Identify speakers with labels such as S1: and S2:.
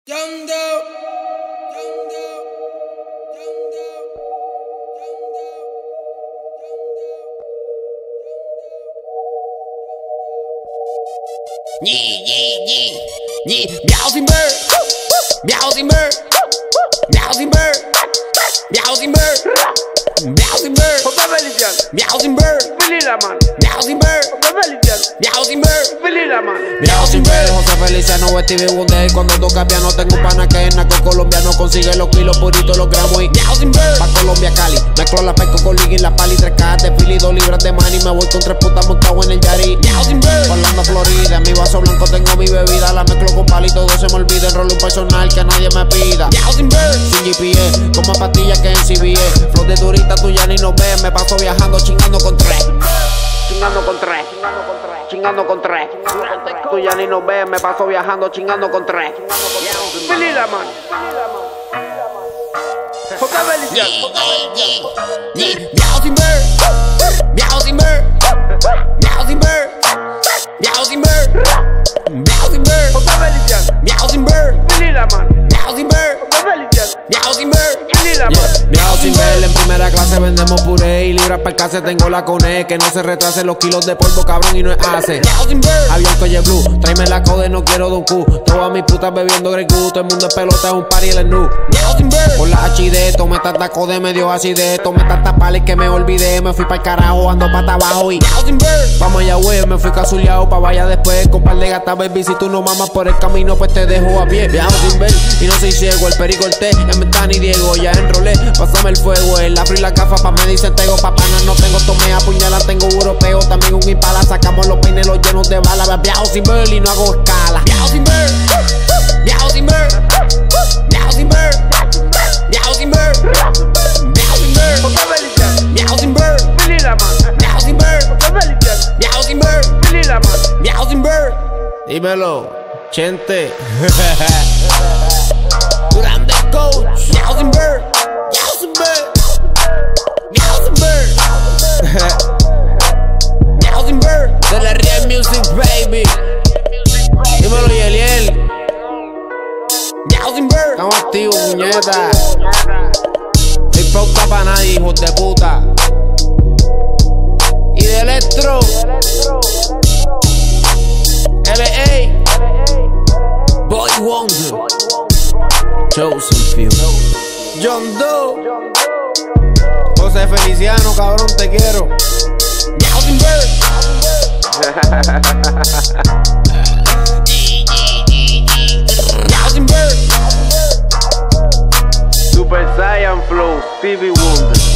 S1: Young Doe, Young Doe, Young Doe, Young Doe,
S2: Meowsy bird, meowsy bird, meowsy bird, meowsy bird, meowsy bird, meowsy bird, meowsy bird, meowsy bird, meowsy bird. José Feliciano, Stevie Wonder. Cuando toca piano tengo un pana que es naco colombiano. Consigue los kilos puritos, los gramos y meowsy bird. Pa' Colombia, Cali, mezclo la pesco con Liggy, la pali, 3 cajas de Philly, 2 libras de money. Me voy con 3 putas montado en el Yari. Meowsy bird. Orlando, Florida, en mi vaso blanco tengo mi bebida. La mezclo con pali, todo se me olvida. Enrollo un personal que nadie me pida. Meowsy bird. Sin GPS, como pastillas que en CBS. Flow de turista, tú ya ni nos ves. Me paso viajando, chingando con 3. Chingando con 3, chingando con 3. Tú ya ni nos ves, me paso viajando, chingando con 3.
S3: Billy la man. José Feliciano.
S2: Meowsy bird, meowsy bird, meowsy bird, meowsy bird, meowsy bird,
S3: José Feliciano.
S2: meowsy bird,
S3: Billy la man.
S2: meowsy bird,
S3: José Feliciano.
S2: meowsy bird.
S3: Billy la man.
S2: Meowsy bird, en primera clase vendemos puré y libras para el case tengo la cone. Que no se retrasen los kilos de polvo, cabrón, y no es hace. Meowsy bird, avión Colle Blue, tráeme la code, no quiero Don Q. Todas mis putas bebiendo Grey Goose, todo el mundo es pelota, es un party el nu. Meowsy bird, por la HD, tomé tanta code, me dio acidez. Tomé tanta pala y que me olvidé, me fui pa'l carajo, ando pata abajo y Meowsy bird. Vamos allá, güey, me fui casuleado pa' vaya después. Con par de gatas, baby, si tú no mamas por el camino, pues te dejo a pie. Meowsy bird, y no soy ciego, el perico, el té, en Dani Diego, ya enrolé, pásame el fuego, el afro y la gafa pa' me dicen tego, papanas no tengo, tomé apuñala, tengo europeo, también un impala, sacamos los peines los llenos de balas, Meowsy bird y no hago escala. Meowsy bird, meowsy bird, meowsy bird, meowsy bird, meowsy bird,
S3: José Feliciano.
S2: meowsy bird,
S3: Billy la man.
S2: meowsy bird,
S3: José Feliciano.
S2: meowsy bird,
S3: Billy la man.
S2: meowsy bird. Dímelo, Chente. Grande coach, meowsy bird, meowsy bird, meowsy bird, meowsy bird. De la Real Music, baby. Dímelo, Yeliel. Meowsy bird. Estamos activos, puñeta. No hay pauta pa' nadie, hijos de puta. Y de Electro, LA, Boy Wonder, Chosen Few, Young Doe, José Feliciano, cabrón, te quiero. Meowsy bird. Meowsy bird.
S3: Super Saiyan Flow. Stevie Wonder.